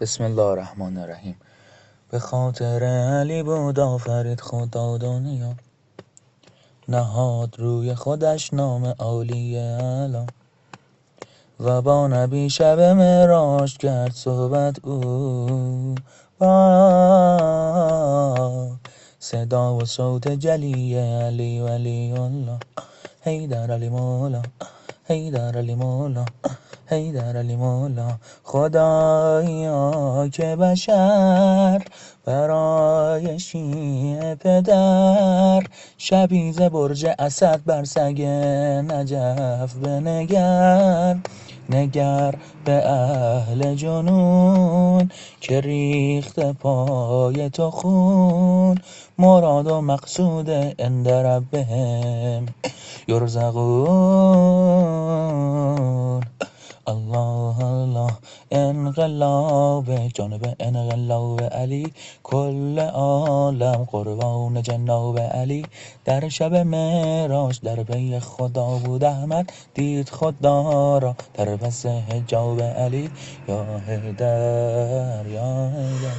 بسم الله الرحمن الرحیم. به خاطر علی بود آفرید خدا دنیا، نهاد روی خودش نام عالی اعلی و با نبی شب معراج کرد صحبت او با صدا و صوت جلی علی ولی الله. حیدر علی مولا، حیدر علی مولا، حیدر علی مولا. خدایا که بشر برای شیعه پدر، شبی ز برج اسد بر سگ نجف بنگر. نگر به اهل جنون که ریخت پای تو خون، مراد و مقصود عند ربهم یرزقون. الله الله. انقلاب جانب انقلاب علی، کل عالم قربان جناب علی. در شب معراج در پی خدا بود احمد، دید خدا را در پس حجاب علی. یا حیدر یا حیدر.